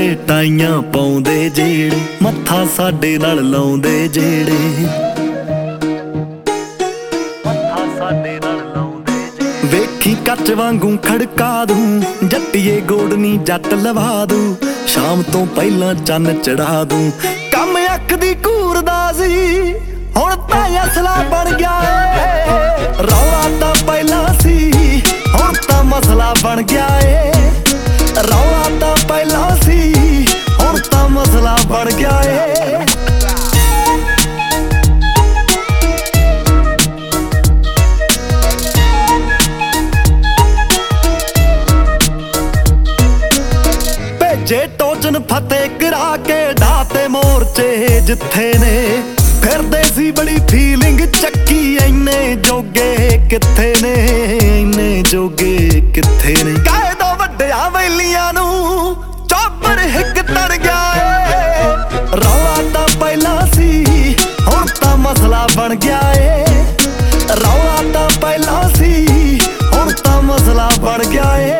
ਟਾਈਆਂ ਪਾਉਂਦੇ ਜਿਹੜੇ, ਮੱਥਾ ਸਾਡੇ ਨਾਲ ਲਾਉਂਦੇ ਜਿਹੜੇ, ਮੱਥਾ ਸਾਡੇ ਨਾਲ ਲਾਉਂਦੇ ਜਿਹੜੇ। ਵੇਖੀ ਕੱਚ ਵਾਂਗੂ ਖੜਕਾ ਦੂੰ, ਜੱਟੀਏ ਗੋਡਨੀ ਜੱਟ ਲਵਾ ਦੂੰ, ਸ਼ਾਮ ਤੋਂ ਪਹਿਲਾਂ ਚੰਨ ਚੜਾ ਦੂੰ। ਕੰਮ ਅੱਖ ਦੀ ਘੂਰਦਾ ਸੀ, ਹੁਣ ਤਾਂ ਅਸਲਾ ਬਣ ਗਿਆ ਏ। ਰੌਲਾ ਤਾਂ ਪਹਿਲਾਂ ਸੀ, ਹੁਣ ਤਾਂ ਮਸਲਾ ਬਣ ਗਿਆ ਏ। ਰੌਲਾ ਤਾਂ ਪਹਿਲਾਂ ਸੀ, ਹੁਣ ਤਾਂ ਮਸਲਾ ਬਣ ਗਿਆ ਏ। ਭੇਜੇ ਟੋਚਨ ਫਤਿਹ ਕਰਾ ਕੇ ਢਾਤੇ ਮੋਰਚੇ ਜਿੱਥੇ ਨੇ, ਫਿਰਦੇ ਸੀ ਬੜੀ ਫੀਲਿੰਗ ਚੱਕੀ, ਇੰਨੇ ਜੋਗੇ ਕਿੱਥੇ ਨੇ, ਇੰਨੇ ਜੋਗੇ ਕਿੱਥੇ ਨੇ। ਕਾਇਦਾ ਵੱਡਿਆਂ ਵੈਲੀਆਂ ਨੂੰ ਚੌਪਰ ਹਿੱਕ ਤੜ ਗਿਆ ਏ। ਰੌਲਾ ਤਾਂ ਪਹਿਲਾਂ ਸੀ, ਹੁਣ ਤਾਂ ਮਸਲਾ ਬਣ ਗਿਆ ਏ। ਰੌਲਾ ਤਾਂ ਪਹਿਲਾਂ ਸੀ, ਹੁਣ ਤਾਂ ਮਸਲਾ ਬਣ ਗਿਆ ਏ।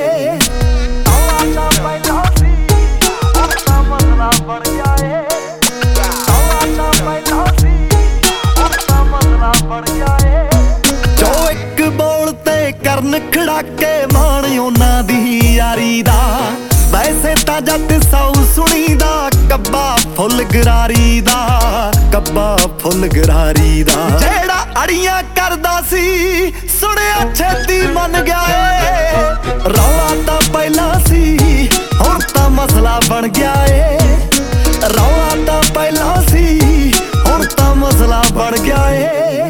ਕਰਨ ਖੜਾਕੇ ਮਾਣ ਉਹਨਾਂ ਦੀ ਯਾਰੀ ਦਾ, ਵੈਸੇ ਤਾਂ ਜੱਟ ਸੌ ਸੁਣੀਦਾ, ਕੱਬਾ ਫੁੱਲ ਗਰਾਰੀ ਦਾ, ਕੱਬਾ ਫੁੱਲ ਗਰਾਰੀ ਦਾ। ਜਿਹੜਾ ਅੜੀਆਂ ਕਰਦਾ ਸੀ, ਸੁਣਿਆ ਛੇਤੀ ਮੰਨ ਗਿਆ ਏ। ਰੌਲਾ ਤਾਂ ਪਹਿਲਾਂ ਸੀ, ਹੁਣ ਤਾਂ ਮਸਲਾ ਬਣ ਗਿਆ ਏ। ਰੌਲਾ ਤਾਂ ਪਹਿਲਾਂ ਸੀ, ਹੁਣ ਤਾਂ ਮਸਲਾ ਬਣ ਗਿਆ ਏ।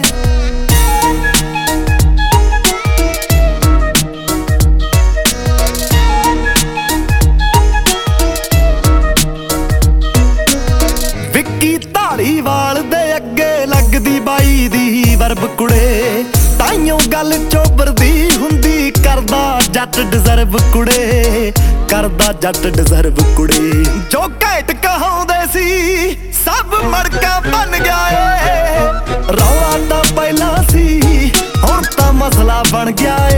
ਵਿੱਕੀ ਧਾਲੀਵਾਲ ਦੇ ਅੱਗੇ ਲੱਗਦੀ ਬਾਈ ਦੀ ਵਰਬ ਕੁੜੇ, ਤਾਈਓ ਗੱਲ ਚੋਬਰਦੀ ਹੁੰਦੀ, ਕਰਦਾ ਜੱਟ ਡਿਜ਼ਰਵ ਕੁੜੇ, ਕਰਦਾ ਜੱਟ ਡਿਜ਼ਰਵ ਕੁੜੇ। ਜੋ ਘੈਂਟ ਕਹਾਉਂਦੇ ਸੀ, ਸਭ ਮੜਕਾ ਬਣ ਗਿਆ ਏ। ਰੌਲਾ ਤਾਂ ਪਹਿਲਾਂ ਸੀ, ਹੁਣ ਤਾਂ ਮਸਲਾ ਬਣ ਗਿਆ